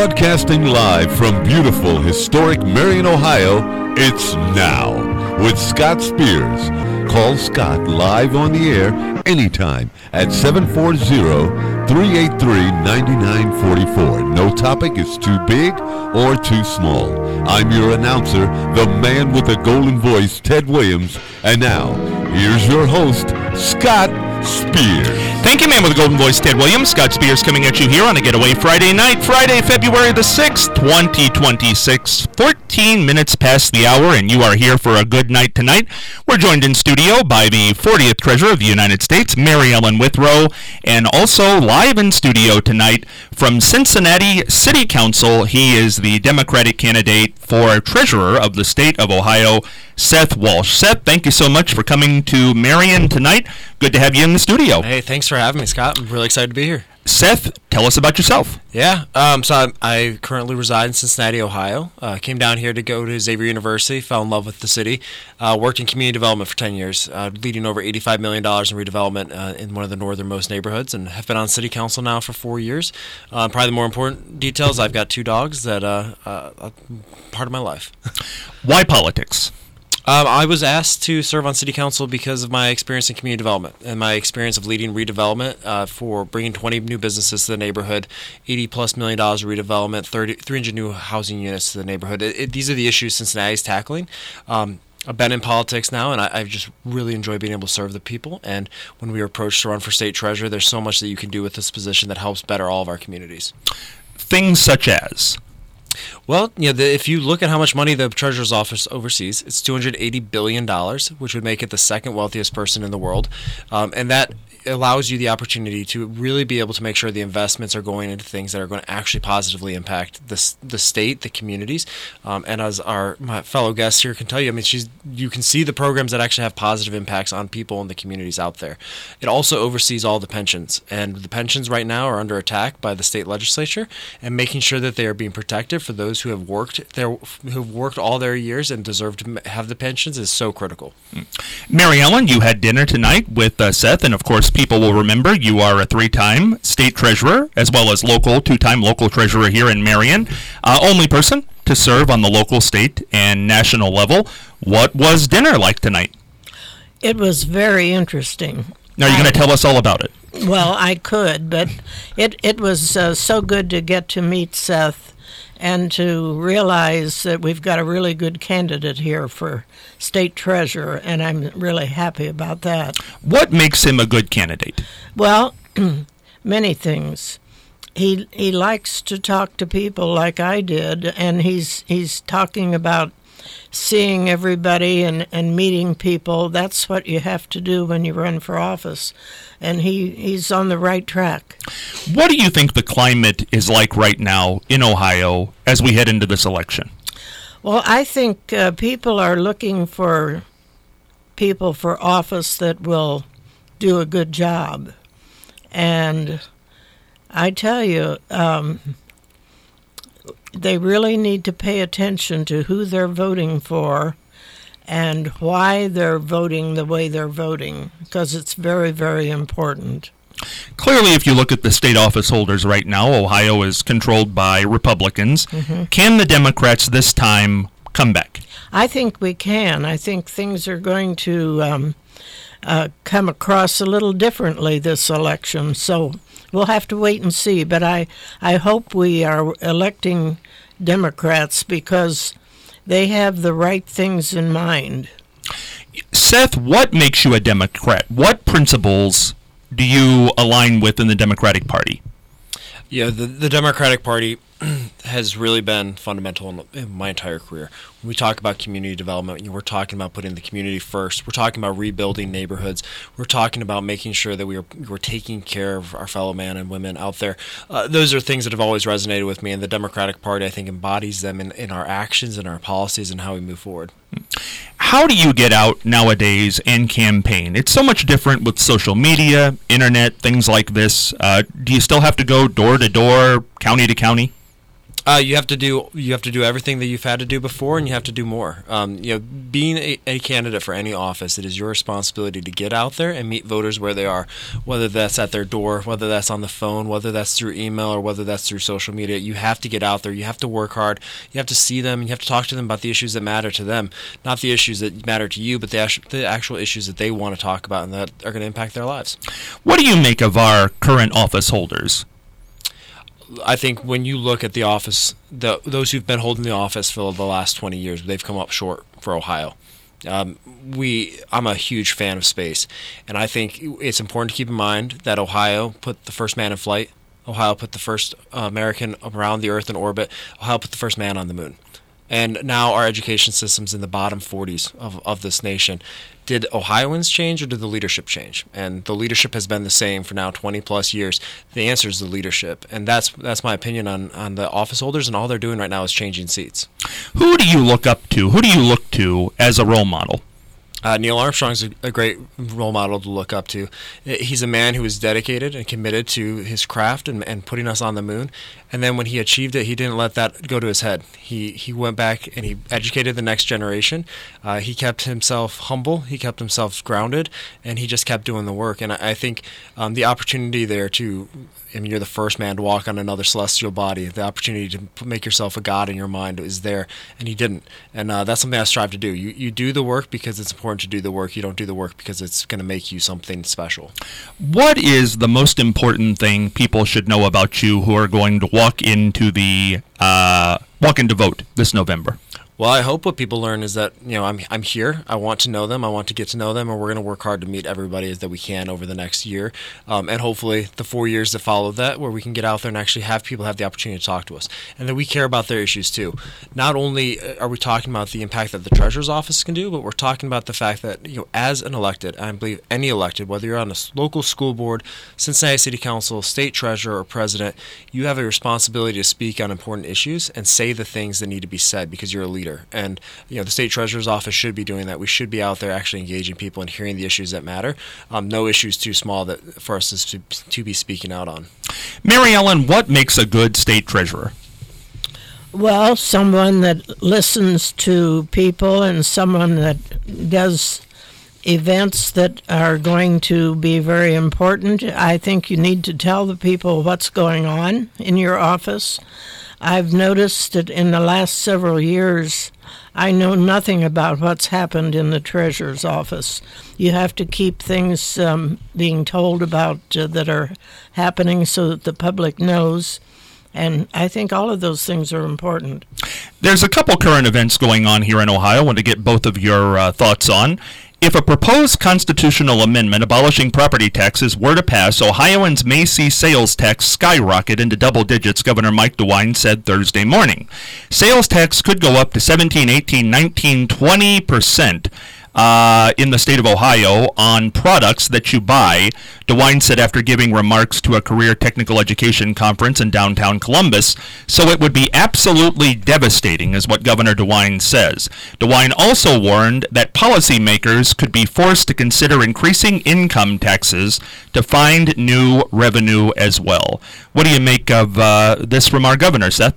Broadcasting live from beautiful, historic Marion, Ohio, it's Now with Scott Spears. Call Scott live on the air anytime at 740-383-9944. No topic is too big or too small. I'm your announcer, the man with the golden voice, Ted Williams. And now, here's your host, Scott Spears. Thank you, man with the golden voice, Ted Williams. Scott Spears coming at you here on a Getaway Friday night, Friday, February the 6th, 2026. 14 minutes past the hour, and you are here for a good night tonight. We're joined in studio by the 40th Treasurer of the United States, Mary Ellen Withrow, and also live in studio tonight from Cincinnati City Council, he is the Democratic candidate for Treasurer of the state of Ohio, Seth Walsh. Seth, thank you so much for coming to Marion tonight. Good to have you in the studio. Hey, thanks for having me, Scott. I'm really excited to be here. Seth, tell us about yourself. Yeah, so I currently reside in Cincinnati, Ohio. Came down here to go to Xavier University, fell in love with the city. Worked in community development for 10 years, leading over $85 million in redevelopment in one of the northernmost neighborhoods, and have been on city council now for 4 years. Probably the more important details, I've got 2 dogs that are part of my life. Why politics? I was asked to serve on city council because of my experience in community development and my experience of leading redevelopment for bringing 20 new businesses to the neighborhood, $80+ million of redevelopment, 300 new housing units to the neighborhood. These are the issues Cincinnati is tackling. I've been in politics now, and I just really enjoy being able to serve the people. And when we were approached to run for state treasurer, there's so much that you can do with this position that helps better all of our communities. Things such as? Well, if you look at how much money the Treasurer's Office oversees, it's $280 billion, which would make it the second wealthiest person in the world. And that allows you the opportunity to really be able to make sure the investments are going into things that are going to actually positively impact the state, the communities. And as my fellow guests here can tell you, I mean, you can see the programs that actually have positive impacts on people and the communities out there. It also oversees all the pensions, and the pensions right now are under attack by the state legislature, and making sure that they are being protected for those who have worked all their years and deserve to have the pensions is so critical. Mary Ellen, you had dinner tonight with Seth, and of course people will remember you are a 3-time state treasurer as well as 2-time local treasurer here in Marion. Only person to serve on the local, state, and national level. What was dinner like tonight? It was very interesting. Now, you're going to tell us all about it. Well, I could, but it was so good to get to meet Seth and to realize that we've got a really good candidate here for state treasurer, and I'm really happy about that. What makes him a good candidate? Well, many things. He likes to talk to people like I did, and he's talking about seeing everybody and meeting people. That's what you have to do when you run for office, and he's on the right track. What do you think the climate is like right now in Ohio as we head into this election? Well, I think people are looking for people for office that will do a good job, and I tell you, they really need to pay attention to who they're voting for and why they're voting the way they're voting, because it's very, very important. Clearly, if you look at the state office holders right now, Ohio is controlled by Republicans. Mm-hmm. Can the Democrats this time come back? I think we can. I think things are going to come across a little differently this election, so we'll have to wait and see. But I hope we are electing Democrats because they have the right things in mind. Seth, what makes you a Democrat? What principles do you align with in the Democratic Party? Yeah, the Democratic Party has really been fundamental in my entire career. When we talk about community development, we're talking about putting the community first. We're talking about rebuilding neighborhoods. We're talking about making sure that we're taking care of our fellow men and women out there. Those are things that have always resonated with me, and the Democratic Party, I think, embodies them in our actions and our policies and how we move forward. How do you get out nowadays and campaign? It's so much different with social media, internet, things like this. Do you still have to go door to door, county to county? You have to do everything that you've had to do before, and you have to do more. Being a candidate for any office, it is your responsibility to get out there and meet voters where they are, whether that's at their door, whether that's on the phone, whether that's through email, or whether that's through social media. You have to get out there. You have to work hard. You have to see them. You have to talk to them about the issues that matter to them, not the issues that matter to you, but the actual issues that they want to talk about and that are going to impact their lives. What do you make of our current office holders? I think when you look at the office, those who've been holding the office for the last 20 years, they've come up short for Ohio. I'm a huge fan of space, and I think it's important to keep in mind that Ohio put the first man in flight. Ohio put the first American around the Earth in orbit. Ohio put the first man on the moon. And now our education system's in the bottom 40s of this nation. Did Ohioans change, or did the leadership change? And the leadership has been the same for now 20 plus years. The answer is the leadership. And that's my opinion on the office holders, and all they're doing right now is changing seats. Who do you look up to? Who do you look to as a role model? Neil Armstrong's a great role model to look up to. He's a man who was dedicated and committed to his craft and putting us on the moon. And then when he achieved it, he didn't let that go to his head. He went back and he educated the next generation. He kept himself humble. He kept himself grounded, and he just kept doing the work. And I think the opportunity there you're the first man to walk on another celestial body. The opportunity to make yourself a god in your mind is there, and he didn't. And that's something I strive to do. You do the work because it's important to do the work. You don't do the work because it's going to make you something special. What is the most important thing people should know about you who are going to walk into vote this November? Well, I hope what people learn is that, I'm here. I want to know them. I want to get to know them, and we're going to work hard to meet everybody that we can over the next year, and hopefully the 4 years that follow that, where we can get out there and actually have people have the opportunity to talk to us, and that we care about their issues too. Not only are we talking about the impact that the Treasurer's Office can do, but we're talking about the fact that, as an elected, I believe any elected, whether you're on a local school board, Cincinnati City Council, state treasurer, or president, you have a responsibility to speak on important issues and say the things that need to be said because you're a leader. And the state treasurer's office should be doing that. We should be out there actually engaging people and hearing the issues that matter. No issues too small for us to be speaking out on. Mary Ellen, what makes a good state treasurer? Well, someone that listens to people and someone that does events that are going to be very important. I think you need to tell the people what's going on in your office. I've noticed that in the last several years, I know nothing about what's happened in the Treasurer's office. You have to keep things being told about that are happening so that the public knows. And I think all of those things are important. There's a couple current events going on here in Ohio I want to get both of your thoughts on. If a proposed constitutional amendment abolishing property taxes were to pass, Ohioans may see sales tax skyrocket into double digits, Governor Mike DeWine said Thursday morning. Sales tax could go up to 17, 18, 19, 20% in the state of Ohio on products that you buy, DeWine said after giving remarks to a career technical education conference in downtown Columbus. So it would be absolutely devastating, is what Governor DeWine says. DeWine also warned that policymakers could be forced to consider increasing income taxes to find new revenue as well. What do you make of this from our governor, Seth?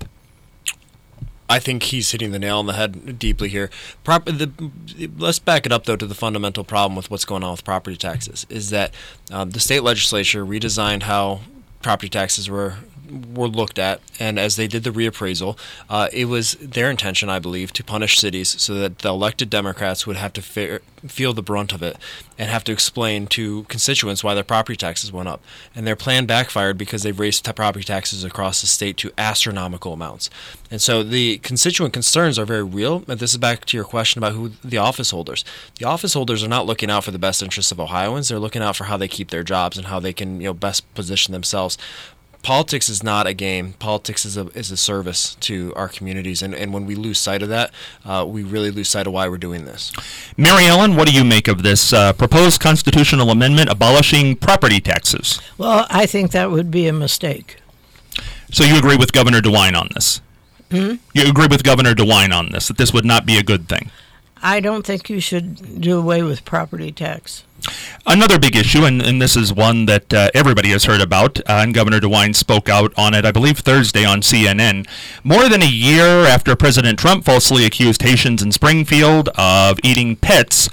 I think he's hitting the nail on the head deeply here. Let's back it up, though, to the fundamental problem with what's going on with property taxes, is that the state legislature redesigned how property taxes were looked at, and as they did the reappraisal, it was their intention, I believe, to punish cities so that the elected Democrats would have to feel the brunt of it and have to explain to constituents why their property taxes went up. And their plan backfired because they've raised property taxes across the state to astronomical amounts. And so the constituent concerns are very real. And this is back to your question about who the office holders. The office holders are not looking out for the best interests of Ohioans. They're looking out for how they keep their jobs and how they can best position themselves. Politics is not a game. Politics is a service to our communities, and when we lose sight of that, we really lose sight of why we're doing this. Mary Ellen, what do you make of this proposed constitutional amendment abolishing property taxes? Well, I think that would be a mistake. So you agree with Governor DeWine on this? You agree with Governor DeWine on this, that this would not be a good thing? I don't think you should do away with property tax. Another big issue, and this is one that everybody has heard about, and Governor DeWine spoke out on it, I believe, Thursday on CNN. More than a year after President Trump falsely accused Haitians in Springfield of eating pets,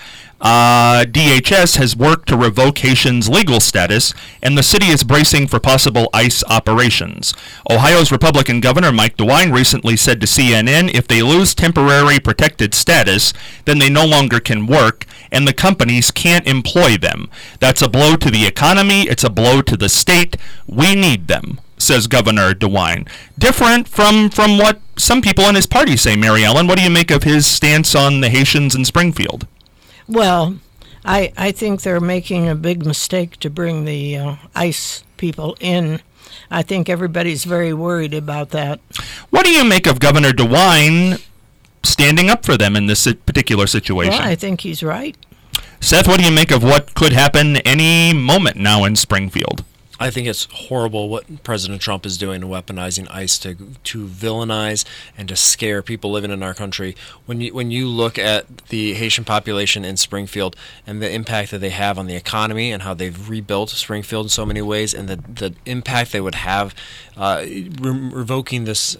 DHS has worked to revoke Haitians' legal status, and the city is bracing for possible ICE operations. Ohio's Republican Governor Mike DeWine recently said to CNN if they lose temporary protected status, then they no longer can work, and the companies can't employ them. That's a blow to the economy. It's a blow to the state. We need them, says Governor DeWine. Different from what some people in his party say, Mary Ellen. What do you make of his stance on the Haitians in Springfield? Well, I think they're making a big mistake to bring the ICE people in. I think everybody's very worried about that. What do you make of Governor DeWine standing up for them in this particular situation? Well, I think he's right. Seth, what do you make of what could happen any moment now in Springfield? I think it's horrible what President Trump is doing, weaponizing ICE to villainize and to scare people living in our country. When you look at the Haitian population in Springfield and the impact that they have on the economy and how they've rebuilt Springfield in so many ways, and the impact they would have, revoking this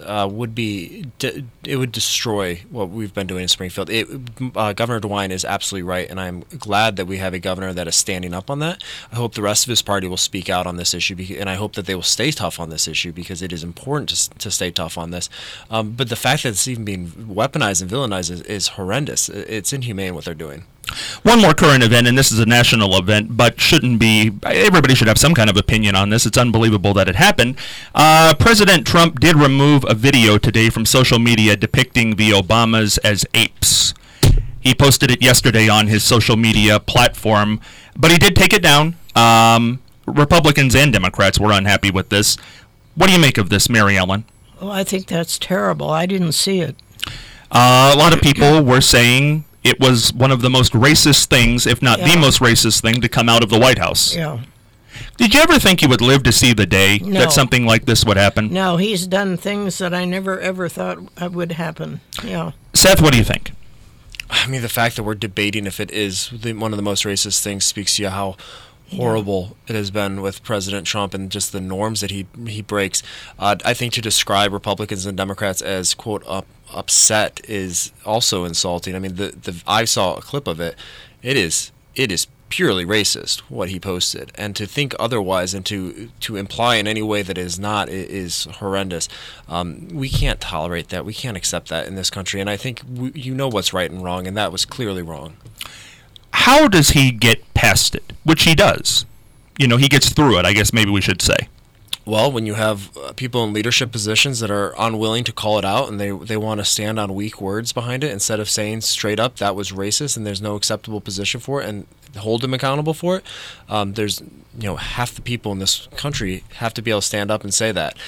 it would destroy what we've been doing in Springfield. Governor DeWine is absolutely right, and I'm glad that we have a governor that is standing up on that. I hope the rest of his party will speak out on this issue, and I hope that they will stay tough on this issue because it is important to stay tough on this. But the fact that it's even being weaponized and villainized is horrendous. It's inhumane what they're doing. One more current event, and this is a national event, but shouldn't be. Everybody should have some kind of opinion on this. It's unbelievable that it happened. President Trump did remove a video today from social media depicting the Obamas as apes. He posted it yesterday on his social media platform, but he did take it down. Republicans and Democrats were unhappy with this. What do you make of this, Mary Ellen? Well, I think that's terrible. I didn't see it. A lot of people were saying it was one of the most racist things, if not the most racist thing, to come out of the White House. Yeah. Did you ever think you would live to see the day that something like this would happen? No, he's done things that I never, ever thought would happen. Yeah. Seth, what do you think? I mean, the fact that we're debating if it is one of the most racist things speaks to you how horrible it has been with President Trump and just the norms that he breaks. I think to describe Republicans and Democrats as, quote, upset is also insulting. I mean, I saw a clip of it. It is purely racist what he posted, and to think otherwise and to imply in any way that is not is horrendous. We can't tolerate that. We can't accept that in this country, and I think you know what's right and wrong, and that was clearly wrong. How does he get past it? Which he does. You know, he gets through it, I guess maybe we should say. Well, when you have people in leadership positions that are unwilling to call it out and they want to stand on weak words behind it instead of saying straight up that was racist and there's no acceptable position for it and hold him accountable for it, there's half the people in this country have to be able to stand up and say that.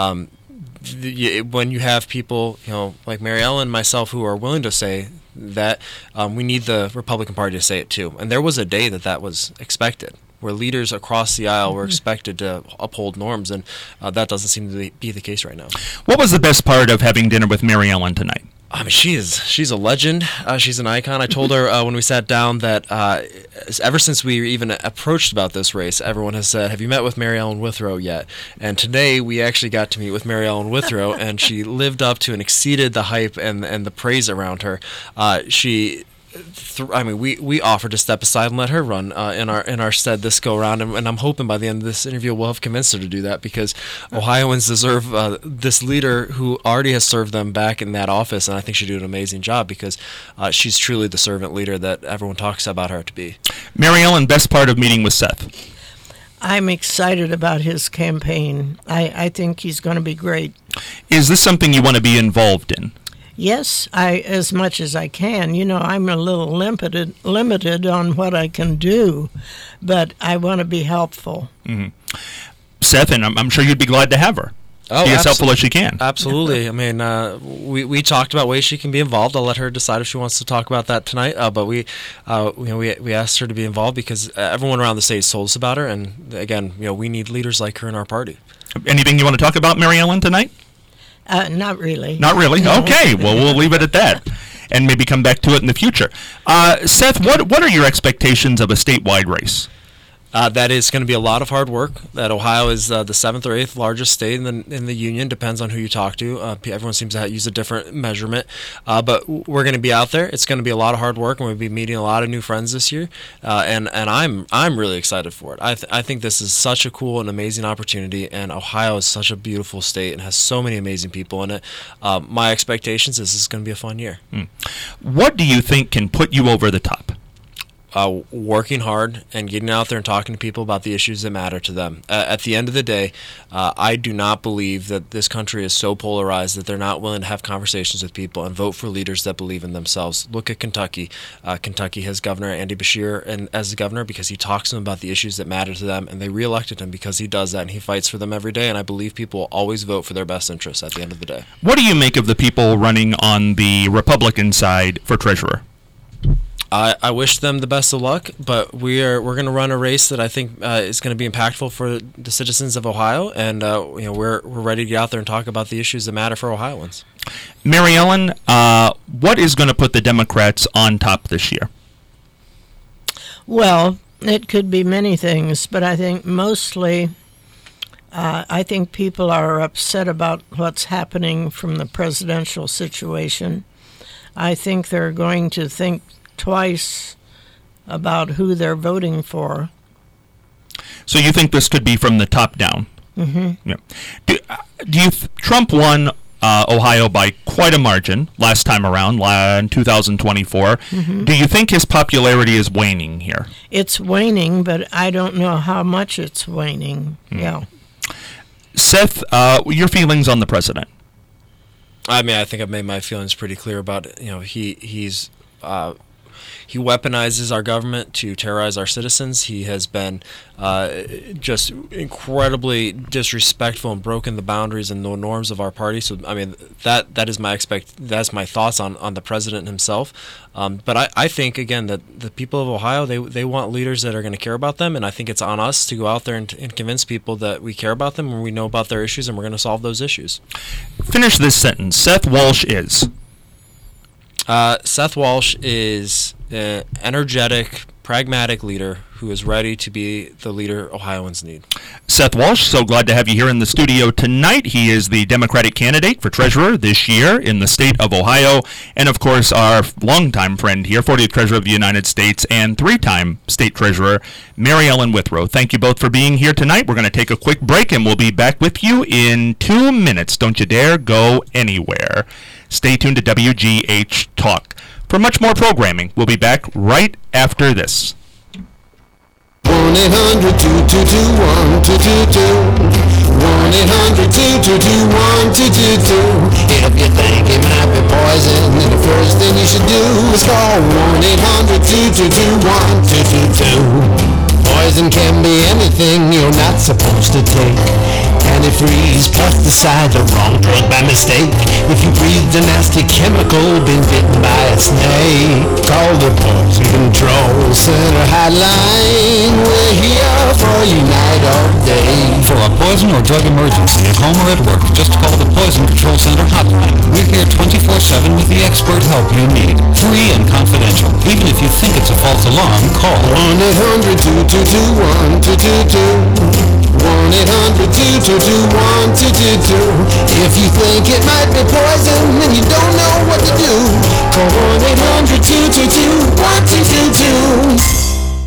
When you have people like Mary Ellen and myself who are willing to say that, we need the Republican Party to say it too. And there was a day that was expected, where leaders across the aisle were expected to uphold norms, and that doesn't seem to be the case right now. What was the best part of having dinner with Mary Ellen tonight? I mean, she's a legend. She's an icon. I told her when we sat down that ever since we even approached about this race, everyone has said, "Have you met with Mary Ellen Withrow yet?" And today we actually got to meet with Mary Ellen Withrow, and she lived up to and exceeded the hype and the praise around her. We offered to step aside and let her run in our stead this go around, and I'm hoping by the end of this interview we'll have convinced her to do that, because Ohioans deserve this leader who already has served them back in that office, and I think she'll do an amazing job because she's truly the servant leader that everyone talks about her to be. Mary Ellen, best part of meeting with Seth? I'm excited about his campaign. I think he's going to be great. Is this something you want to be involved in? Yes, as much as I can. I'm a little limited on what I can do, but I want to be helpful. Mm-hmm. Seth, and I'm sure you'd be glad to have her. Be as helpful as she can. Absolutely. I mean, we talked about ways she can be involved. I'll let her decide if she wants to talk about that tonight. But we asked her to be involved because everyone around the state told us about her, and again, we need leaders like her in our party. Anything you want to talk about, Mary Ellen, tonight? Not really. Not really? No. Okay, well, we'll leave it at that. and maybe come back to it in the future. Seth, what are your expectations of a statewide race? That is going to be a lot of hard work. That Ohio is the 7th or 8th largest state in the union. Depends on who you talk to. Everyone seems to use a different measurement. But we're going to be out there. It's going to be a lot of hard work, and we'll be meeting a lot of new friends this year. And I'm really excited for it. I think this is such a cool and amazing opportunity. And Ohio is such a beautiful state and has so many amazing people in it. My expectations is this is going to be a fun year. What do you think can put you over the top? Working hard and getting out there and talking to people about the issues that matter to them. At the end of the day, I do not believe that this country is so polarized that they're not willing to have conversations with people and vote for leaders that believe in themselves. Look at Kentucky. Kentucky has Governor Andy Beshear as the governor because he talks to them about the issues that matter to them, and they reelected him because he does that, and he fights for them every day, and I believe people will always vote for their best interests at the end of the day. What do you make of the people running on the Republican side for treasurer? I wish them the best of luck, but we're going to run a race that I think is going to be impactful for the citizens of Ohio, and we're ready to get out there and talk about the issues that matter for Ohioans. Mary Ellen, what is going to put the Democrats on top this year? Well, it could be many things, but I think mostly I think people are upset about what's happening from the presidential situation. I think they're going to think twice about who they're voting for. So you think this could be from the top down? Mm-hmm. Yeah. Trump won Ohio by quite a margin last time around in 2024. Mm-hmm. Do you think his popularity is waning here? It's waning, but I don't know how much it's waning. Mm. Yeah. Seth, your feelings on the president? I mean, I think I've made my feelings pretty clear about it. He weaponizes our government to terrorize our citizens. He has been just incredibly disrespectful and broken the boundaries and the norms of our party. So, I mean, that's my thoughts on the president himself. But I think, again, that the people of Ohio, they want leaders that are going to care about them, and I think it's on us to go out there and convince people that we care about them and we know about their issues and we're going to solve those issues. Finish this sentence. Seth Walsh is... Seth Walsh is an energetic, pragmatic leader who is ready to be the leader Ohioans need. Seth Walsh, so glad to have you here in the studio tonight. He is the Democratic candidate for treasurer this year in the state of Ohio, and of course our longtime friend here, 40th Treasurer of the United States and 3-time state treasurer, Mary Ellen Withrow. Thank you both for being here tonight. We're going to take a quick break, and we'll be back with you in 2 minutes. Don't you dare go anywhere. Stay tuned to WGH Talk. For much more programming, we'll be back right after this. 1-800-222-1222 1-800-222-1222 If you think it might be poison, then the first thing you should do is call 1-800-222-1222 Poison can be anything you're not supposed to take. Antifreeze, pesticides, or wrong drug by mistake. If you breathe a nasty chemical, been bitten by a snake, call the Poison Control Center hotline. We're here for you night or day. For a poison or drug emergency at home or at work, just call the Poison Control Center hotline. We're here 24/7 with the expert help you need. Free and confidential. Even if you think it's a false alarm, call 1-800-222-1222 1-800-222-1222 If you think it might be poison and you don't know what to do, call 1-800-222-1222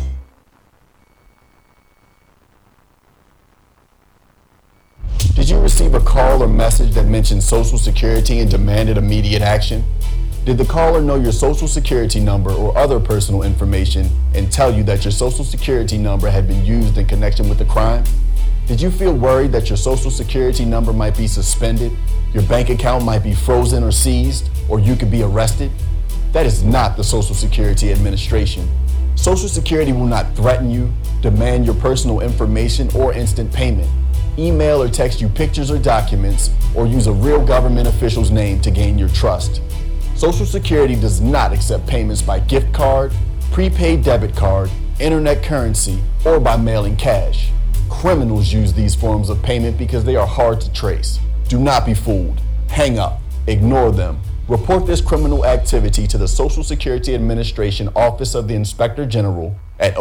Did you receive a call or message that mentioned Social Security and demanded immediate action? Did the caller know your Social Security number or other personal information and tell you that your Social Security number had been used in connection with a crime? Did you feel worried that your Social Security number might be suspended, your bank account might be frozen or seized, or you could be arrested? That is not the Social Security Administration. Social Security will not threaten you, demand your personal information, or instant payment, email or text you pictures or documents, or use a real government official's name to gain your trust. Social Security does not accept payments by gift card, prepaid debit card, internet currency, or by mailing cash. Criminals use these forms of payment because they are hard to trace. Do not be fooled. Hang up. Ignore them. Report this criminal activity to the Social Security Administration Office of the Inspector General at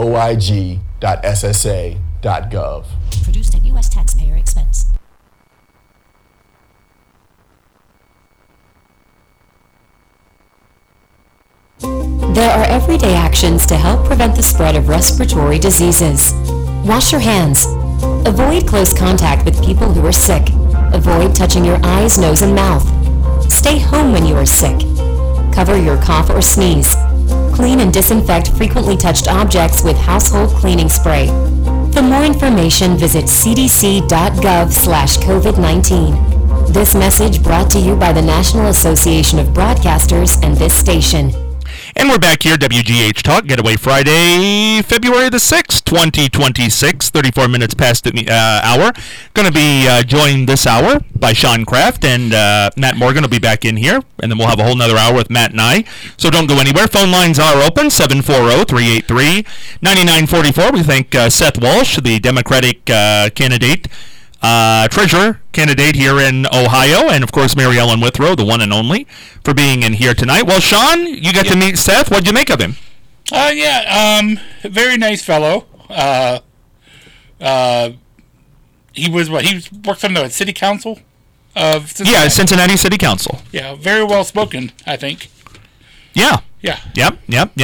oig.ssa.gov. Produced at U.S. taxpayer expense. There are everyday actions to help prevent the spread of respiratory diseases. Wash your hands. Avoid close contact with people who are sick. Avoid touching your eyes, nose, and mouth. Stay home when you are sick. Cover your cough or sneeze. Clean and disinfect frequently touched objects with household cleaning spray. For more information, visit cdc.gov/COVID-19. This message brought to you by the National Association of Broadcasters and this station. And we're back here, WGH Talk, Getaway Friday, February the 6th, 2026, 34 minutes past the hour. Going to be joined this hour by Sean Kraft, and Matt Morgan will be back in here, and then we'll have a whole nother hour with Matt and I. So don't go anywhere. Phone lines are open, 740-383-9944. We thank Seth Walsh, the Democratic candidate, treasurer candidate here in Ohio, and of course Mary Ellen Withrow, the one and only, for being in here tonight. Well, Sean, you got to meet Seth. What'd you make of him? Very nice fellow. He works on the city council of Cincinnati. Yeah, Cincinnati City Council. Yeah, very well spoken, I think. Yeah. Yep.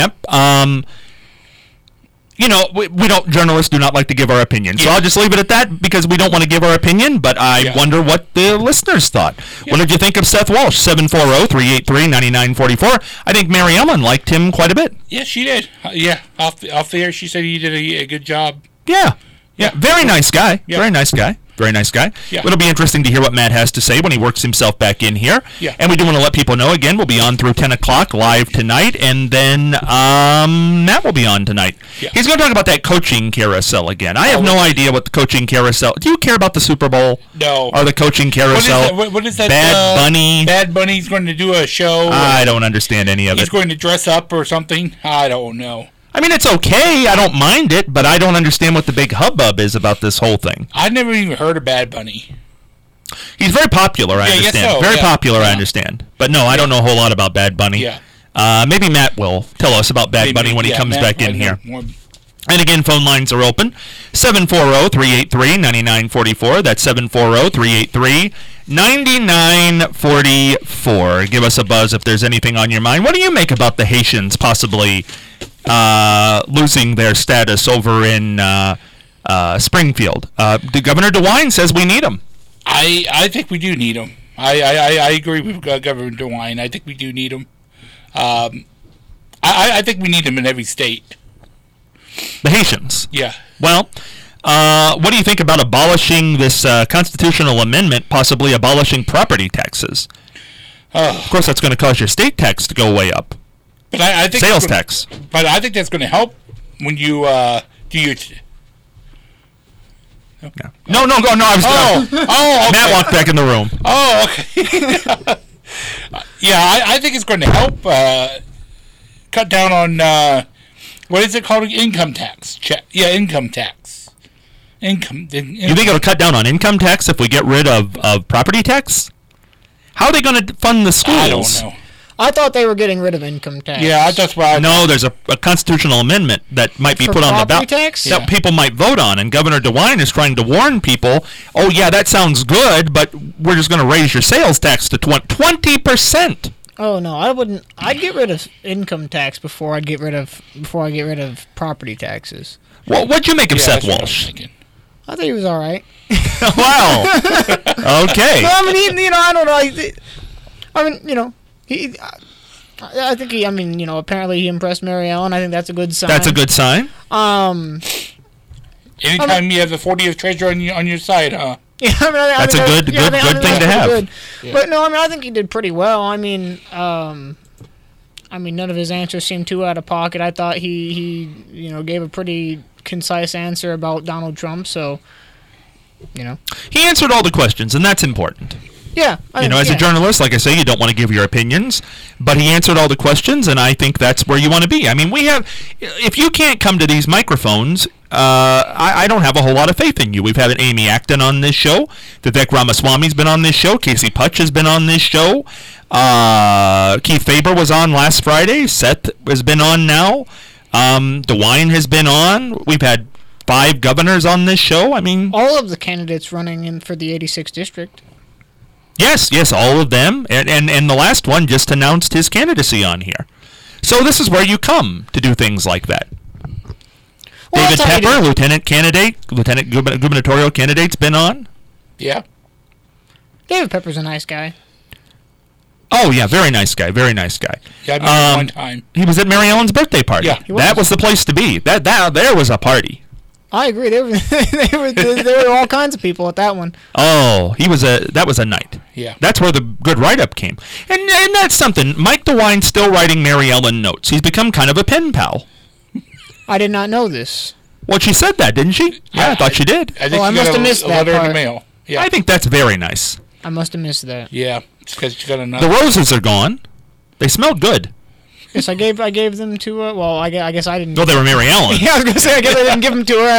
You know, we don't, journalists do not like to give our opinion. So I'll just leave it at that because we don't want to give our opinion, but I wonder what the listeners thought. What did you think of Seth Walsh? 740-383-9944. I think Mary Ellen liked him quite a bit. Yeah, she did. Off the air, she said he did a good job. Yeah. Very nice guy. Yeah. Very nice guy. Yeah. It'll be interesting to hear what Matt has to say when he works himself back in here. Yeah. And we do want to let people know, again, we'll be on through 10 o'clock live tonight, and then Matt will be on tonight. Yeah. He's going to talk about that coaching carousel again. I have no idea what the coaching carousel... Do you care about the Super Bowl? No. Or the coaching carousel? What is that? Bad Bunny? Bad Bunny's going to do a show. I don't understand any of it. He's going to dress up or something. I don't know. I mean, it's okay. I don't mind it, but I don't understand what the big hubbub is about this whole thing. I've never even heard of Bad Bunny. He's very popular, I understand. I guess so, very popular, I understand. But no, I don't know a whole lot about Bad Bunny. Yeah. Maybe Matt will tell us about Bad Bunny when he comes back in here. And again, phone lines are open, 740-383-9944. That's 740-383-9944. Give us a buzz if there's anything on your mind. What do you make about the Haitians possibly losing their status over in Springfield? Governor DeWine says we need them. I think we do need them. I agree with Governor DeWine. I think we do need them. I think we need them in every state. The Haitians? Yeah. Well, what do you think about abolishing this constitutional amendment, possibly abolishing property taxes? Of course, that's going to cause your state tax to go way up. But I think sales tax. But I think that's going to help when you do your... No. I was. Okay. Matt walked back in the room. Oh, okay. Yeah, I think it's going to help cut down on what is it called? Income tax. Income tax. You think it'll cut down on income tax if we get rid of property tax? How are they going to fund the schools? I don't know. I thought they were getting rid of income tax. Yeah, that's why. No, there's a constitutional amendment that might be put on the ballot that people might vote on, and Governor DeWine is trying to warn people. Oh, yeah, that sounds good, but we're just going to raise your sales tax to 20%. Oh no, I wouldn't. I'd get rid of income tax before I get rid of property taxes. Well, what'd you make of Seth Walsh? I think he was all right. Wow. Okay. No, I mean, I don't know. I think he. Apparently he impressed Mary Ellen. I think that's a good sign. That's a good sign. Anytime you have the 40th treasurer on your side, huh? Yeah, that's a good thing to have. Yeah. But no, I think he did pretty well. None of his answers seemed too out of pocket. I thought he gave a pretty concise answer about Donald Trump. So, he answered all the questions, and that's important. Yeah. As a journalist, like I say, you don't want to give your opinions, but he answered all the questions, and I think that's where you want to be. I mean, if you can't come to these microphones, I don't have a whole lot of faith in you. We've had an Amy Acton on this show. Vivek Ramaswamy's been on this show. Casey Putch has been on this show. Keith Faber was on last Friday. Seth has been on now. DeWine has been on. We've had 5 governors on this show. I mean, all of the candidates running in for the 86th district. Yes, all of them. And the last one just announced his candidacy on here. So this is where you come to do things like that. Well, David Pepper, lieutenant gubernatorial candidate's been on. Yeah. David Pepper's a nice guy. Oh, yeah, very nice guy. Yeah, I met him one time. He was at Mary Ellen's birthday party. Yeah, that was the place to be. There was a party. I agree. There were all kinds of people at that one. Oh, that was a night. Yeah. That's where the good write-up came. And that's something. Mike DeWine's still writing Mary Ellen notes. He's become kind of a pen pal. I did not know this. Well, she said that, didn't she? Yeah, I thought she did. I think I must have missed that letter in the mail. Yeah. I think that's very nice. I must have missed that. Yeah, it's because she got another. The roses are gone. They smell good. Yes, I gave them to her. Well, I guess I didn't. No, they were Mary Ellen. Yeah, I was gonna say I guess I didn't give them to her.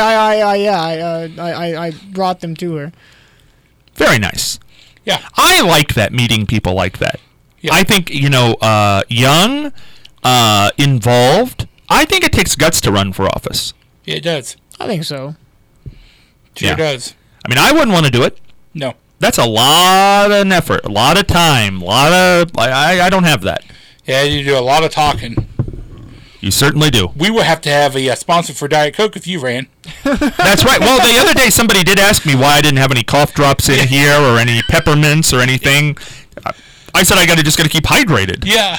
I brought them to her. Very nice. Yeah, I like that, meeting people like that. Yeah. I think young, involved. I think it takes guts to run for office. Yeah, it does. I think so. Sure does. I mean, I wouldn't want to do it. No. That's a lot of effort, a lot of time, I don't have that. Yeah, you do a lot of talking. You certainly do. We would have to have a sponsor for Diet Coke if you ran. That's right. Well, the other day somebody did ask me why I didn't have any cough drops in here or any peppermints or anything. I said I just got to keep hydrated. Yeah.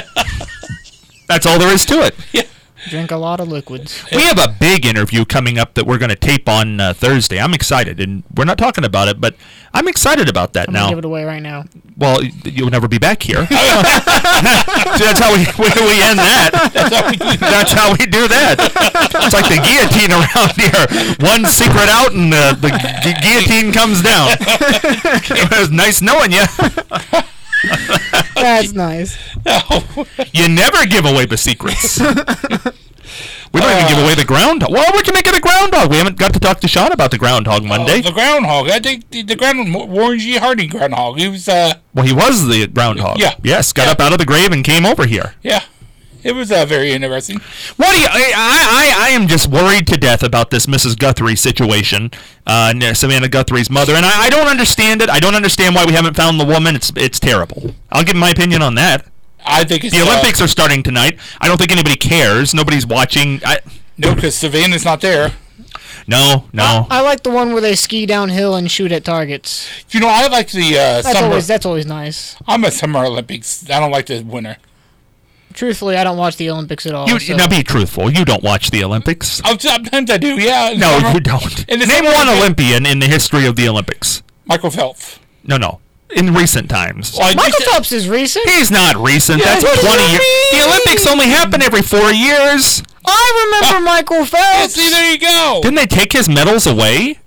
That's all there is to it. Yeah. Drink a lot of liquids. We have a big interview coming up that we're going to tape on Thursday. I'm excited, and we're not talking about it, but I'm excited about that I'm now. gonna give it away right now. Well, you'll never be back here. See, that's how we end that. That's how we do that. It's like the guillotine around here. One secret out, and the guillotine comes down. It was nice knowing you. That's nice. No. You never give away the secrets. We don't even give away the groundhog. Well, what'd you make of the groundhog? We haven't got to talk to Sean about the groundhog Monday. The groundhog. I think the groundhog, Warren G. Harding groundhog. He was. Well, he was the groundhog. Yeah. Yes, got up out of the grave and came over here. Yeah. It was very interesting. What do you? I am just worried to death about this Mrs. Guthrie situation, Savannah Guthrie's mother, and I don't understand it. I don't understand why we haven't found the woman. It's terrible. I'll give my opinion on that. I think it's the Olympics are starting tonight. I don't think anybody cares. Nobody's watching. No, because Savannah's not there. No. I like the one where they ski downhill and shoot at targets. You know, I like the summer. That's always nice. I'm a Summer Olympics. I don't like the winter. Truthfully, I don't watch the Olympics at all. Now, be truthful. You don't watch the Olympics. Sometimes I do, yeah. No, you don't. Name one Olympian in the history of the Olympics. Michael Phelps. No. In recent times. Well, Michael Phelps is recent. He's not recent. Yeah, that's 20 years. The Olympics only happen every 4 years. I remember Michael Phelps. See, there you go. Didn't they take his medals away?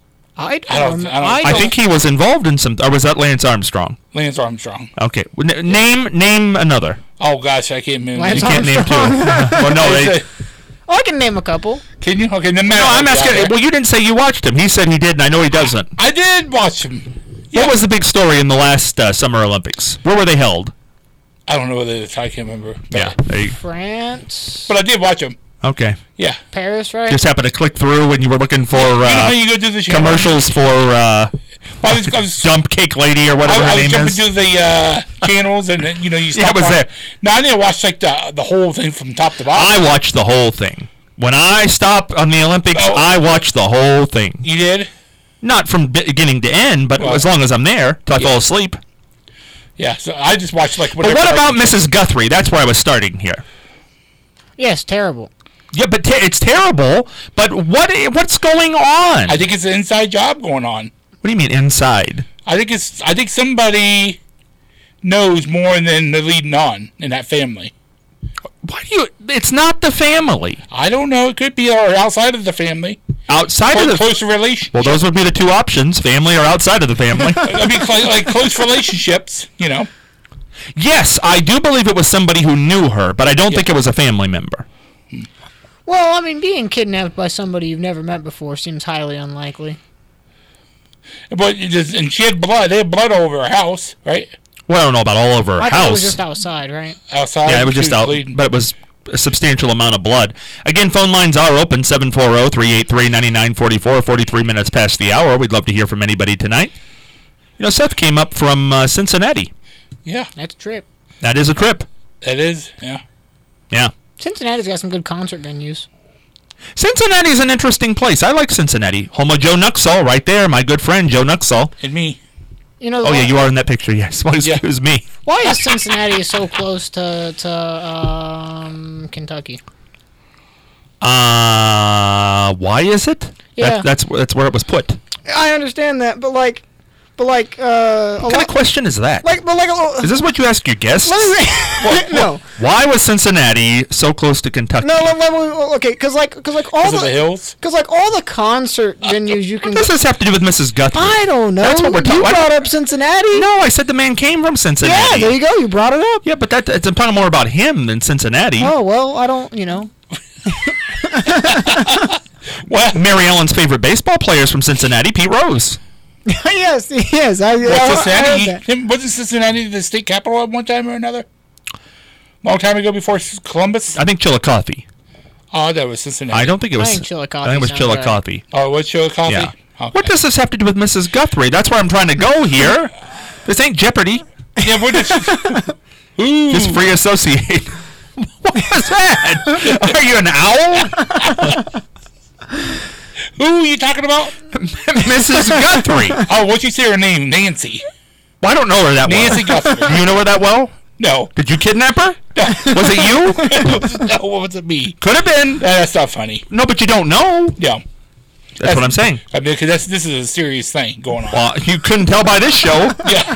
I think he was involved in some. Or was that Lance Armstrong? Lance Armstrong. Okay. Name another. Oh gosh, I can't name. Lance you can't name two. Well, no, I can name a couple. Can you? Okay, no, I'm asking. Well, you didn't say you watched him. He said he did, and I know he doesn't. I did watch him. What was the big story in the last Summer Olympics? Where were they held? I don't know whether it's. I can't remember. Yeah. France. But I did watch him. Okay. Yeah. Paris, right? Just happened to click through when you were looking for you go to the commercials for Dump Cake Lady or whatever her name is. I was jumping through the channels, and then, you stop. Yeah, it was there. No, I didn't watch like the whole thing from top to bottom. I watched the whole thing. When I stop on the Olympics, I watch the whole thing. You did? Not from beginning to end, but as long as I'm there, till I fall asleep. Yeah, so I just watched like whatever. But what about Mrs. Guthrie? That's where I was starting here. Yes, terrible. Yeah, but it's terrible. But what's going on? I think it's an inside job going on. What do you mean inside? I think somebody knows more than they're leading on in that family. Why do you? It's not the family. I don't know. It could be outside of the family. Outside of the close relationship. Well, those would be the two options: family or outside of the family. I mean, like close relationships. You know. Yes, I do believe it was somebody who knew her, but I don't think it was a family member. Well, I mean, being kidnapped by somebody you've never met before seems highly unlikely. But and she had blood. They had blood all over her house, right? Well, I don't know about all over her I house. thought it was just outside, right? Outside. Yeah, it was just out, bleeding. but it was a substantial amount of blood. Again, phone lines are open, 740-383-9944, 43 minutes past the hour. We'd love to hear from anybody tonight. You know, Seth came up from Cincinnati. Yeah. That's a trip. That is a trip. It is, yeah. Yeah. Cincinnati's got some good concert venues. Cincinnati's an interesting place. I like Cincinnati. Home of Joe Nuxall, right there, my good friend Joe Nuxall. And me. You know, oh, yeah, you are in that picture, yes. Well, it was me. Why is Cincinnati so close to Kentucky? Why is it? Yeah. That's where it was put. I understand that, but like, what kind of question is that? Is this what you ask your guests? No. Why was Cincinnati so close to Kentucky? Okay, because all the hills. Because all the concert venues you can. What does this have to do with Mrs. Guthrie? I don't know. That's what we're talking You about. brought up Cincinnati. No, I said the man came from Cincinnati. Yeah, there you go. You brought it up. Yeah, but it's talking more about him than Cincinnati. Oh well, I don't. You know. Well, Mary Ellen's favorite baseball player is from Cincinnati, Pete Rose. yes. Wasn't Cincinnati the state capital at one time or another? Long time ago before Columbus? I think Chillicothe. Oh, that was Cincinnati. I don't think it was. I think Chillicothe I think it was sounds Chillicothe. right. Oh, it was Chillicothe? Yeah. Okay. What does this have to do with Mrs. Guthrie? That's where I'm trying to go here. This ain't Jeopardy. Yeah, what did Just free associate. What was that? Are you an owl? Who are you talking about? Mrs. Guthrie. Oh, what'd you say her name? Nancy. Well, I don't know her that well. Nancy Guthrie. Do you know her that well? No. Did you kidnap her? Was it you? No, was it me? Could have been. That's not funny. No, but you don't know. Yeah. That's what I'm saying. I mean, because this is a serious thing going on. Well, you couldn't tell by this show. Yeah.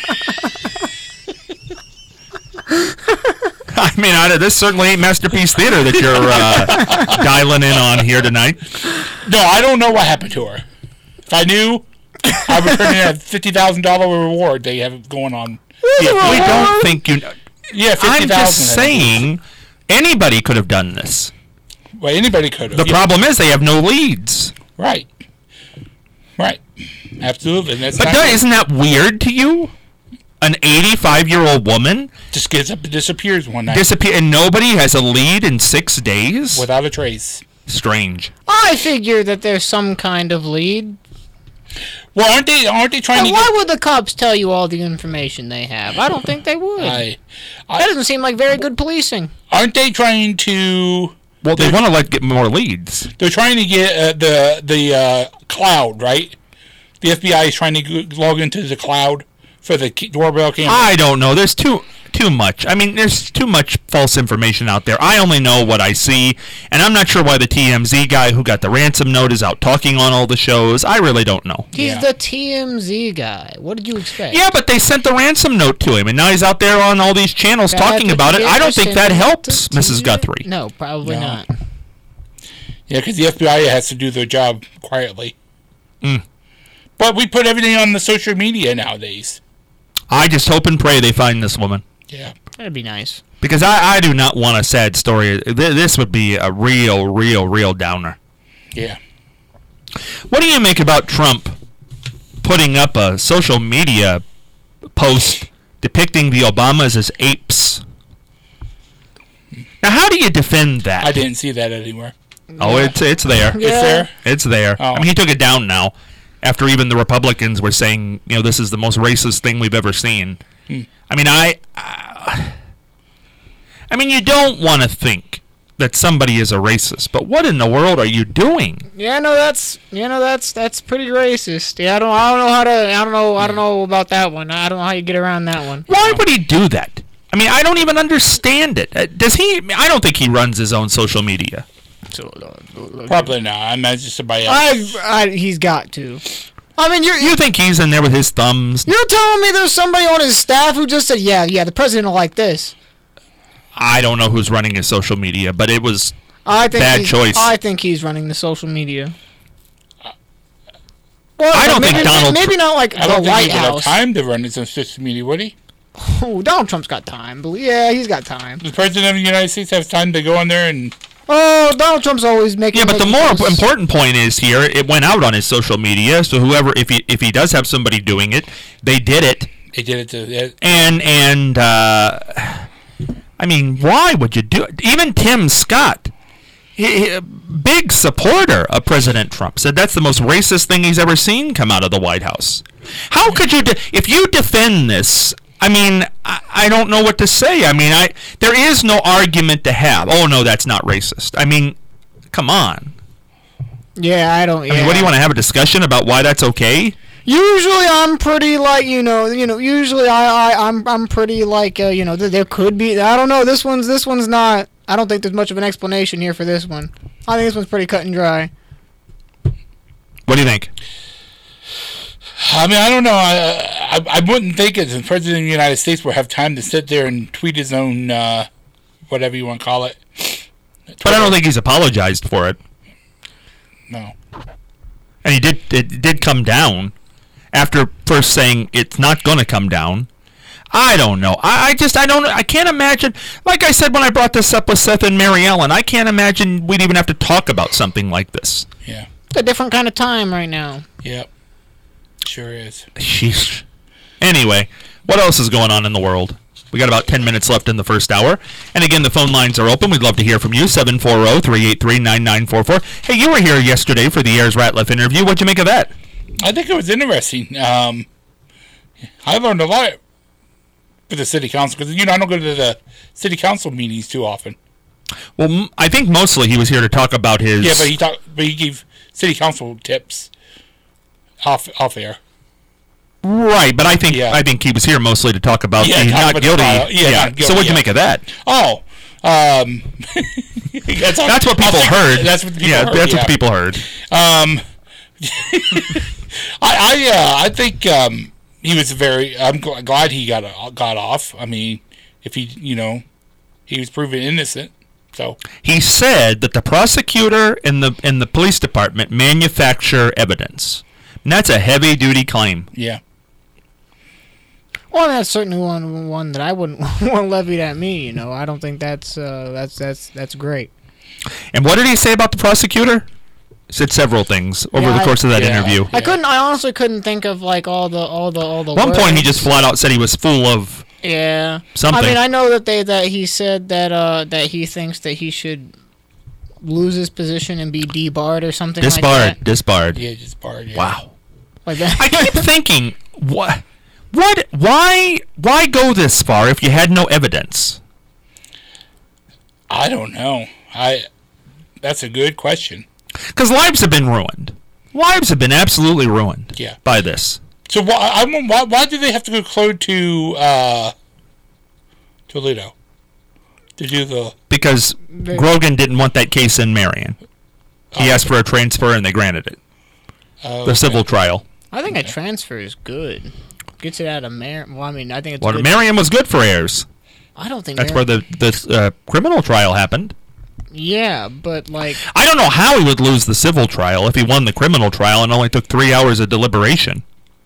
I mean, this certainly ain't Masterpiece Theater that you're dialing in on here tonight. No, I don't know what happened to her. If I knew, I would turn in a $50,000 reward they have going on. We don't think you... Yeah, $50,000. I'm just saying, anybody could have done this. Well, anybody could have. The problem is they have no leads. Right. Right. Absolutely. That's But isn't that weird to you? An 85-year-old woman just disappears one night. And nobody has a lead in 6 days? Without a trace. Strange. I figure that there's some kind of lead. Well, aren't they trying to why would the cops tell you all the information they have? I don't think they would. That doesn't seem like very good policing. Aren't they trying to... Well, they want to get more leads. They're trying to get the cloud, right? The FBI is trying to log into the cloud for the doorbell camera. I don't know. There's too much. I mean, there's too much false information out there. I only know what I see, and I'm not sure why the TMZ guy who got the ransom note is out talking on all the shows. I really don't know. He's the TMZ guy. What did you expect? Yeah, but they sent the ransom note to him, and now he's out there on all these channels talking about it. I don't think that helps Mrs. Guthrie. No, probably not. Yeah, because the FBI has to do their job quietly. But we put everything on the social media nowadays. I just hope and pray they find this woman. Yeah. That'd be nice. Because I do not want a sad story. This would be a real downer. Yeah. What do you make about Trump putting up a social media post depicting the Obamas as apes? Now, how do you defend that? I didn't see that anywhere. Oh, it's there. Yeah. It's there? It's there. Oh. I mean, he took it down now after even the Republicans were saying, this is the most racist thing we've ever seen. I mean, I mean, you don't want to think that somebody is a racist, but what in the world are you doing? Yeah, no, that's pretty racist. Yeah, I don't know about that one. I don't know how you get around that one. Why would he do that? I mean, I don't even understand it. Does he? I don't think he runs his own social media. Probably not. I imagine somebody else. He's got to. I mean, you think he's in there with his thumbs? You're telling me there's somebody on his staff who just said, yeah, the president will like this. I don't know who's running his social media, but it was bad choice. I think he's running the social media. Well, I don't think Donald. Maybe not like I the don't think White he would have House. time to run his own social media, would he? Oh, Donald Trump's got time. Yeah, he's got time. Does the President of the United States have time to go on there and... Oh, Donald Trump's always making... Yeah, but the making more posts. important point is here, it went out on his social media, so whoever, if he does have somebody doing it, they did it. They did it to... And I mean, why would you do it? Even Tim Scott, big supporter of President Trump, said that's the most racist thing he's ever seen come out of the White House. How could you, if you defend this, I mean, I don't know what to say. I mean, there is no argument to have. Oh, no, that's not racist. I mean, come on. Yeah, I don't... Yeah. I mean, what do you want to have a discussion about why that's okay? Usually, I'm pretty like Usually, I'm pretty like there could be. I don't know. This one's not. I don't think there's much of an explanation here for this one. I think this one's pretty cut and dry. What do you think? I mean, I don't know. I wouldn't think as the President of the United States would have time to sit there and tweet his own, whatever you want to call it. But I don't think he's apologized for it. No. And it did come down after first saying it's not going to come down. I don't know. I don't know. I can't imagine. Like I said when I brought this up with Seth and Mary Ellen, I can't imagine we'd even have to talk about something like this. Yeah. It's a different kind of time right now. Yep. Sure is. Sheesh. Anyway, what else is going on in the world? We got about 10 minutes left in the first hour. And again, the phone lines are open. We'd love to hear from you. 740-383-9944. Hey, you were here yesterday for the Ayers Ratliff interview. What'd you make of that? I think it was interesting. I learned a lot for the city council because I don't go to the city council meetings too often. Well, I think mostly he was here to talk about his... Yeah, but he gave city council tips off air. Right, but I think he was here mostly to talk about the not guilty. So what'd you make of that? Oh, that's what people heard. That's what people heard. That's what people heard. I think he was very. I'm glad he got off. I mean, if he was proven innocent. So he said that the prosecutor and the police department manufacture evidence. And that's a heavy duty claim. Yeah. Well, that's certainly one that I wouldn't want levied at me. I don't think that's great. And what did he say about the prosecutor? He said several things over the course of that interview. I honestly couldn't think of like all the. One point, he just flat out said he was full of. Yeah. Something. I mean, I know that he said that he thinks that he should lose his position and be debarred or something like that. Disbarred. Yeah, disbarred. Yeah. Wow. Like that. I keep thinking, why go this far if you had no evidence? I don't know. That's a good question. Because lives have been ruined. Lives have been absolutely ruined. Yeah. By this. So why did they have to go to Toledo to do the? Because Grogan didn't want that case in Marion. He asked for a transfer and they granted it. The civil trial. I think a transfer is good. Gets it out of Marion. Well, I mean, I think it's. Well, Marion was good for Ayers. I don't think that's where the criminal trial happened. Yeah, but like I don't know how he would lose the civil trial if he won the criminal trial and only took 3 hours of deliberation.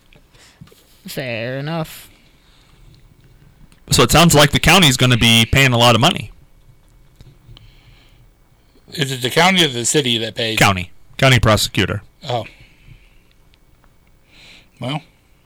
Fair enough. So it sounds like the county's going to be paying a lot of money. Is it the county or the city that pays? County prosecutor. Oh. Well.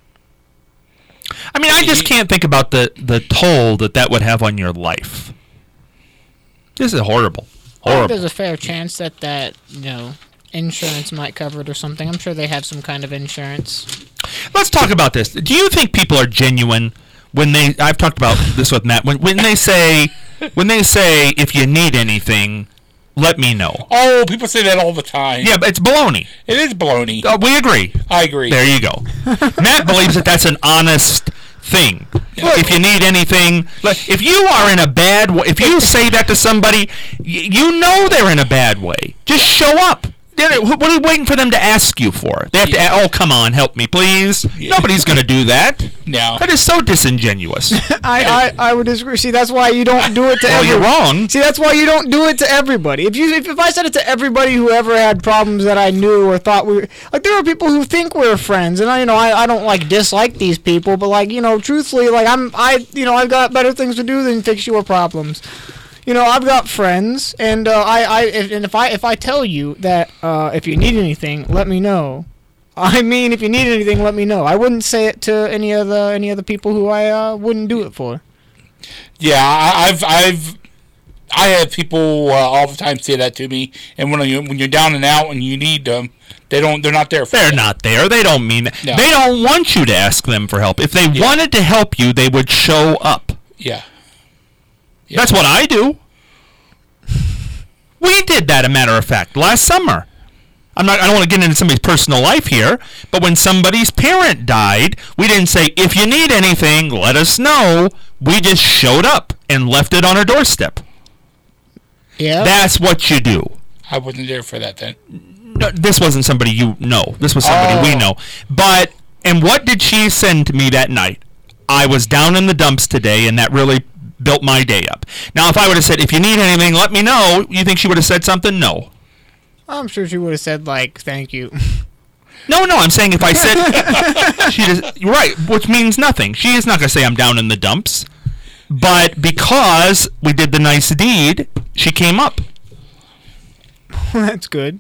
I mean, I just can't think about the toll that would have on your life. This is horrible. I think there's a fair chance that insurance might cover it or something. I'm sure they have some kind of insurance. Let's talk about this. Do you think people are genuine when they? I've talked about this with Matt. When they say if you need anything, let me know. Oh, people say that all the time. Yeah, but it's baloney. It is baloney. We agree. I agree. There you go. Matt believes that's an honest thing. Yeah. If you need anything, if you are in a bad way, if you say that to somebody, you know they're in a bad way. Just show up. Yeah, what are you waiting for them to ask you for? They have to. Oh, come on, help me, please. Yeah. Nobody's going to do that. No. That is so disingenuous. I would disagree. See, that's why you don't do it to Well, you're wrong. See, that's why you don't do it to everybody. If I said it to everybody who ever had problems that I knew or thought we were, like, there are people who think we're friends, and I don't like dislike these people, but like, truthfully, like I've got better things to do than fix your problems. I've got friends, and if I tell you that if you need anything, let me know. I mean, if you need anything, let me know. I wouldn't say it to any other people who I wouldn't do it for. Yeah, I have people all the time say that to me, and when you're down and out and you need them, they're not there for you. They're not there. They don't mean that. No. They don't want you to ask them for help. If they wanted to help you, they would show up. Yeah. That's what I do. We did that, a matter of fact, last summer. I don't want to get into somebody's personal life here, but when somebody's parent died, we didn't say, if you need anything, let us know. We just showed up and left it on her doorstep. Yeah. That's what you do. I wasn't there for that then. No, this wasn't somebody you know. This was somebody we know. And what did she send to me that night? I was down in the dumps today, and that really built my day up. Now, if I would have said, if you need anything, let me know, you think she would have said something? No. I'm sure she would have said, like, thank you. No, I'm saying if I said, you're right, which means nothing. She is not going to say I'm down in the dumps. But because we did the nice deed, she came up. That's good.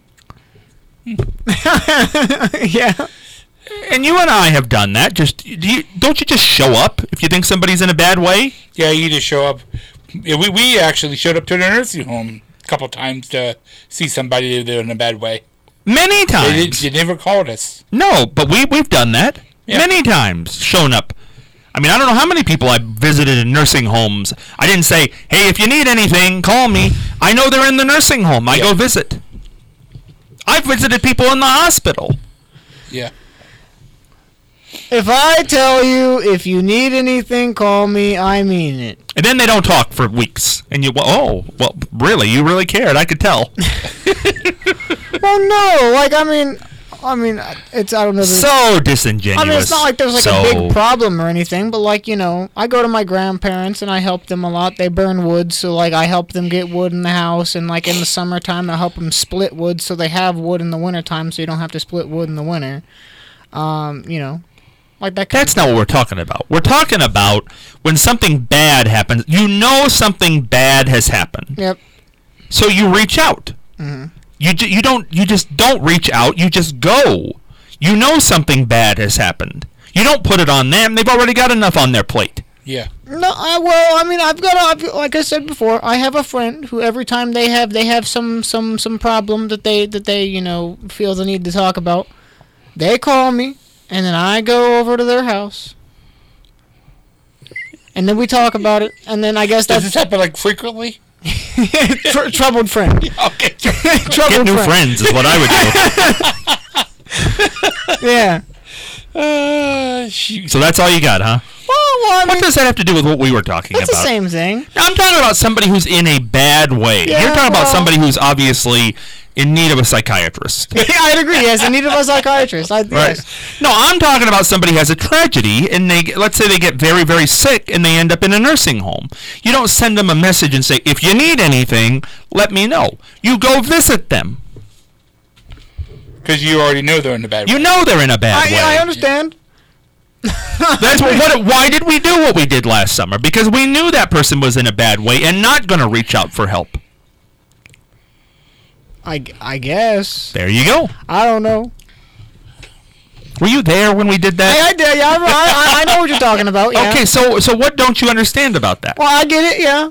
Yeah. And you and I have done that. Don't you just show up if you think somebody's in a bad way? Yeah, you just show up. Yeah, we actually showed up to the nursing home a couple times to see somebody that was in a bad way. Many times. They never called us. No, but we've done that. Yeah. Many times. Shown up. I mean, I don't know how many people I've visited in nursing homes. I didn't say, hey, if you need anything, call me. I know they're in the nursing home. I go visit. I've visited people in the hospital. Yeah. If I tell you, if you need anything, call me, I mean it. And then they don't talk for weeks. And well, really? You really cared. I could tell. Well, no. Like, I mean, it's, I don't know. So disingenuous. I mean, it's not like there's, like, a big problem or anything, but, like, I go to my grandparents and I help them a lot. They burn wood, so, like, I help them get wood in the house. And, like, in the summertime, I help them split wood so they have wood in the wintertime so you don't have to split wood in the winter. Like that. That's not what we're talking about. We're talking about when something bad happens. You know something bad has happened. Yep. So you reach out. Mm-hmm. You just don't reach out. You just go. You know something bad has happened. You don't put it on them. They've already got enough on their plate. Yeah. No, like I said before, I have a friend who every time they have some problem that they feel the need to talk about, they call me. And then I go over to their house. And then we talk about it. And then I guess Does this happen, like, frequently? Troubled friend. Okay. Get new friends is what I would do. Yeah. Shoot. So that's all you got, huh? Well, what does that have to do with what we were talking about? It's the same thing. I'm talking about somebody who's in a bad way. Yeah, you're talking about somebody who's obviously in need of a psychiatrist. Yeah, I'd agree. Yes, in need of a psychiatrist. Right. Yes. No, I'm talking about somebody who has a tragedy, and let's say they get very, very sick, and they end up in a nursing home. You don't send them a message and say, if you need anything, let me know. You go visit them. Because you already know they're in a bad way. You know they're in a bad way. I understand. That's why did we do what we did last summer? Because we knew that person was in a bad way and not going to reach out for help. I guess. There you go. I don't know. Were you there when we did that? I did. Yeah, I know what you're talking about. Yeah. Okay, so what don't you understand about that? Well, I get it. Yeah.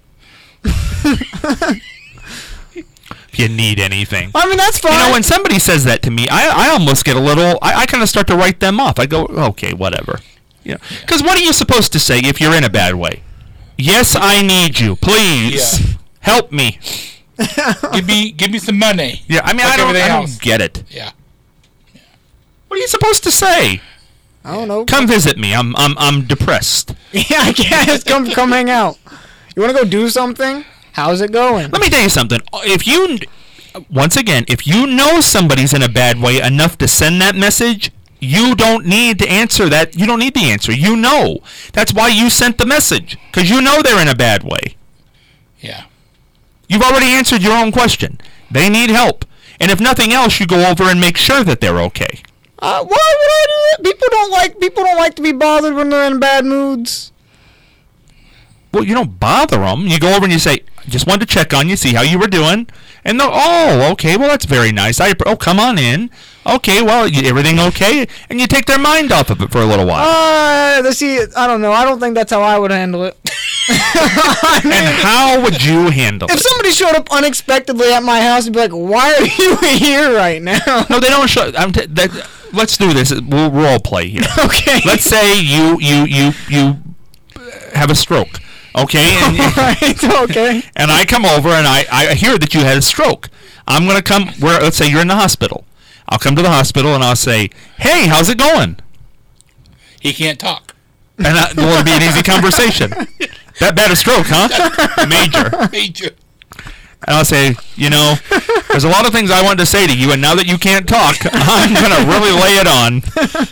If you need anything. I mean, that's fine. When somebody says that to me, I almost get a little. I kind of start to write them off. I go, okay, whatever. Because what are you supposed to say if you're in a bad way? Yes, I need you. Please help me. give me some money. Yeah, I mean, like I don't get it. Yeah. What are you supposed to say? I don't know. Come visit me. I'm depressed. Yeah, I guess. Come hang out. You want to go do something? How's it going? Let me tell you something. once again, if you know somebody's in a bad way enough to send that message, you don't need to answer that. You don't need the answer. You know. That's why you sent the message, because you know they're in a bad way. Yeah. You've already answered your own question. They need help. And if nothing else, you go over and make sure that they're okay. Why would I do that? People don't like to be bothered when they're in bad moods. Well, you don't bother them. You go over and you say, just wanted to check on you, see how you were doing. And they'll, oh, okay, well, that's very nice. Oh, come on in. Okay, well, everything okay? And you take their mind off of it for a little while. See, I don't know. I don't think that's how I would handle it. And how would you handle it? If somebody showed up unexpectedly at my house, I'd be like, why are you here right now? No, they don't show. Let's do this. We'll role play here. Okay. Let's say you have a stroke. Okay. And, right. Okay. And I come over and I hear that you had a stroke. I'm gonna come. Let's say you're in the hospital. I'll come to the hospital and I'll say, "Hey, how's it going?" He can't talk. And it'll be an easy conversation. That bad a stroke, huh? Major. And I'll say, there's a lot of things I wanted to say to you, and now that you can't talk, I'm going to really lay it on.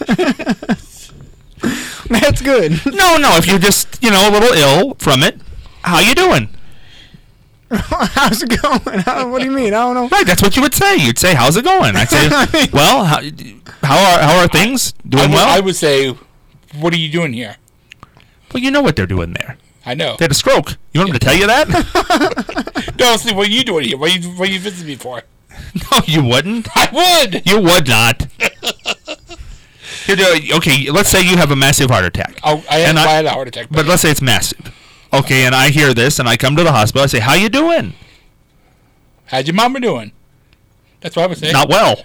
That's good. No, if you're just, a little ill from it, how you doing? How's it going? What do you mean? I don't know. Right, that's what you would say. You'd say, how's it going? I'd say, well, how are things? Doing well? I would say, what are you doing here? Well, you know what they're doing there. I know. They had a stroke. You want me to tell you that? No, see, what are you doing here? What are you visiting me for? No, you wouldn't. I would. You would not. Okay, let's say you have a massive heart attack. Oh, I had a heart attack. But let's say it's massive. Okay, and I hear this, and I come to the hospital. I say, how you doing? How's your mama doing? That's what I would say. Not well.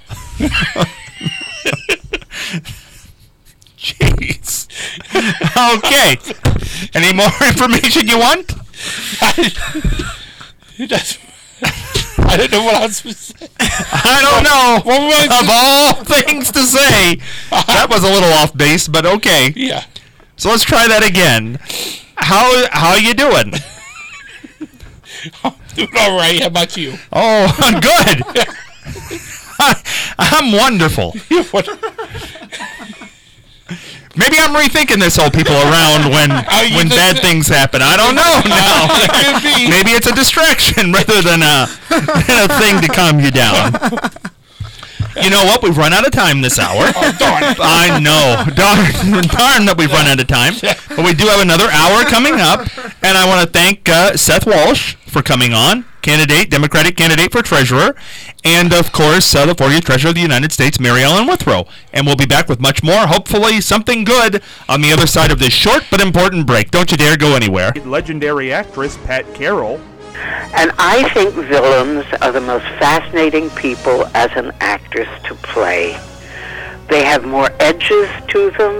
Jeez. Okay. Any more information you want? I don't know what I was supposed to say. I don't know. Of all things to say, that was a little off base, but okay. Yeah. So let's try that again. How you doing? I'm doing all right. How about you? Oh, good. I'm wonderful. Maybe I'm rethinking this whole people around when bad things happen. I don't know now. Maybe it's a distraction rather than a thing to calm you down. You know what? We've run out of time this hour. Oh, darn. I know. Darn that we've run out of time. But we do have another hour coming up. And I want to thank Seth Walsh for coming on. Democratic candidate for treasurer, and of course the 40th treasurer of the United States, Mary Ellen Withrow. And we'll be back with much more, hopefully something good, on the other side of this short but important break. Don't you dare go anywhere. Legendary actress Pat Carroll. And I think villains are the most fascinating people as an actress to play. They have more edges to them.